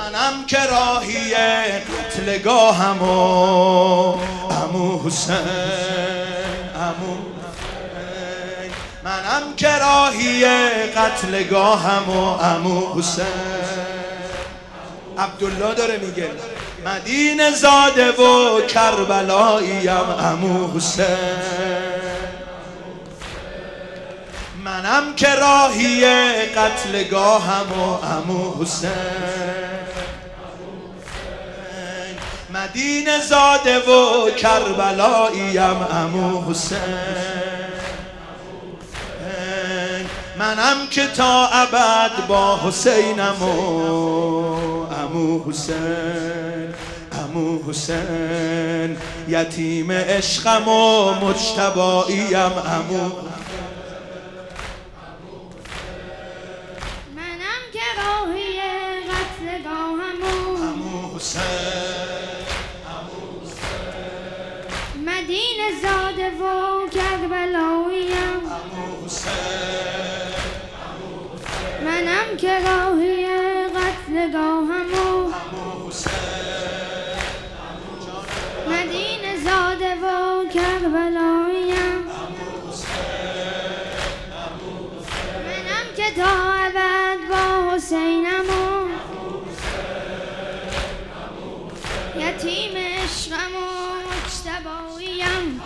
منم که راهی قتلگاهم و عمو حسین، عمو حسین. منم که راهی قتلگاهم و عمو حسین. عبدالله داره میگه مدینه زاده و کربلاییم عمو حسین. منم که راهی قتلگاهم و عمو حسین. مدینه زاده و کربلاییم عمو حسین. منم که تا ابد با حسینم و عمو حسین، عمو حسین. یتیم عشقم و مجتباییم عمو. منم که راهی قتلگاهم و عمو حسین، عمو حسین. مدینه زاده و کربلاییم عمو حسین. منم که راهی قتلگاهم و عمو حسین. مدینه زاده و کربلاییم منم که تا ابد با حسینم و یتیم عشقم و مجتباییم.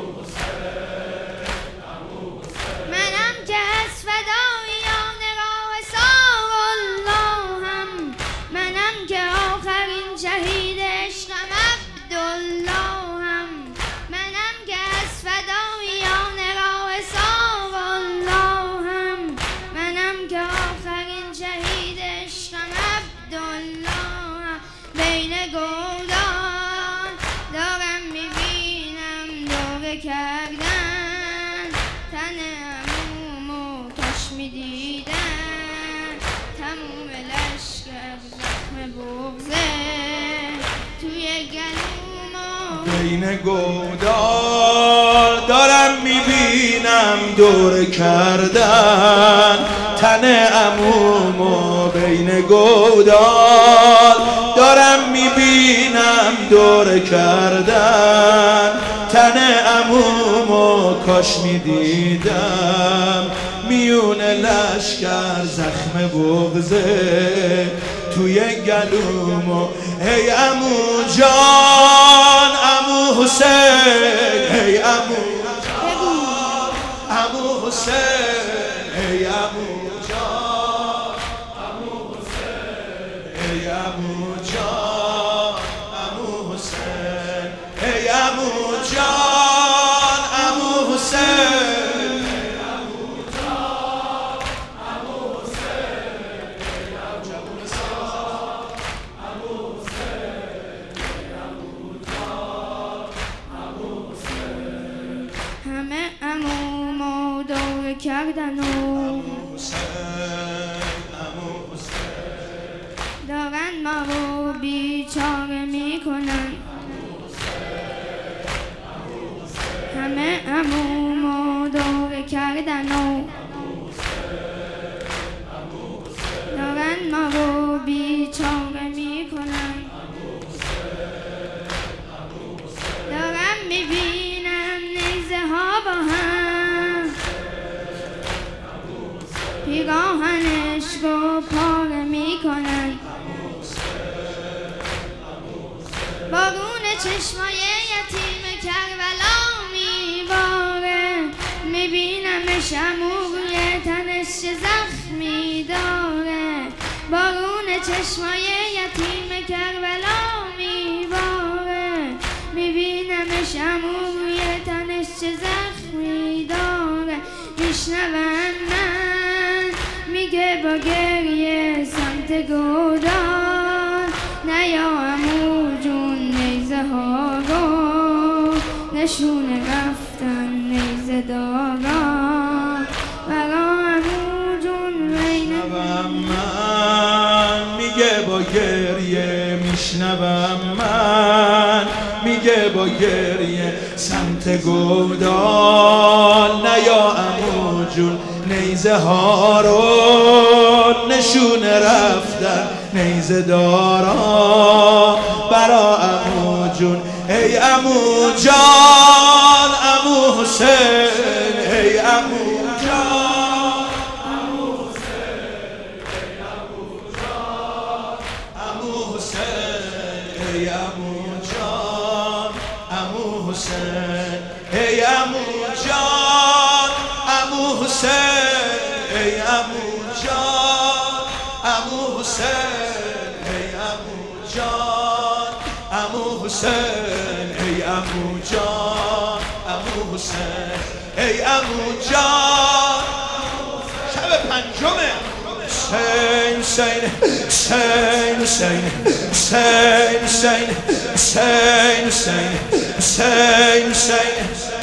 منم که از فدایان راه سار اللهم. منم که آخرین شهید عشقم عبداللهم. منم که از فدایان راه سار اللهم. منم که آخرین شهید عشقم عبداللهم. بین گردان دارم میبینم دوره کردن تن عمومو کاش میدیدن. تموم لشکر زخم بغضه توی گلومو. بین گودال دارم میبینم دور کردن تن عمومو. بین گودال دارم میبینم دور کردن تن عمومو. کاش میدیدم میون لشکر زخم بغضه توی گلومو. هی عمو جان، عمو حسین، هی عمو جان، عمو حسین، هی عمو جان، عمو حسین، هی عمو جان، عمو حسین، هی عمو جان، عمو حسین. همه عمومو دور کردن و عمو حسین، عمو حسین. دارن ما رو بیچاره میکنن. همه عمومو دور کردن و دارن ما رو بیچاره میکنن. دارم میبینم نیزه ها با هم پیراهنش رو پاره میکنن. بارون چشمای یتیم کربلا میباره. میبینمش عمو روی تنش چه زخمی داره. بارون چشمای یتیم کربلا میباره. میبینمش عمو روی تنش چه زخمی داره. میشنوم من میگه با گریه سمت گودال نیا عمو جون نیزه ها رو نشونه رفتن نیزه دارا برا عمو جون میشنوم من میگه با گریه. میشنوم من میگه با گریه سمت گودال نیا عمو جون نیزه ها رو نشونه رفتن نیزه دارا برا عمو جون. ای عمو جان عمو حسین، ای عمو جان عمو حسین، ای عمو جان عمو حسین، ای عمو جان عمو حسین، ای عمو جان عمو حسین، ای عمو جان عمو حسین، ای عمو جان عمو حسین، ای عمو جان عمو حسین، ای عمو جان. شب پنجمه. حسین حسین حسین حسین حسین حسین حسین حسین حسین حسین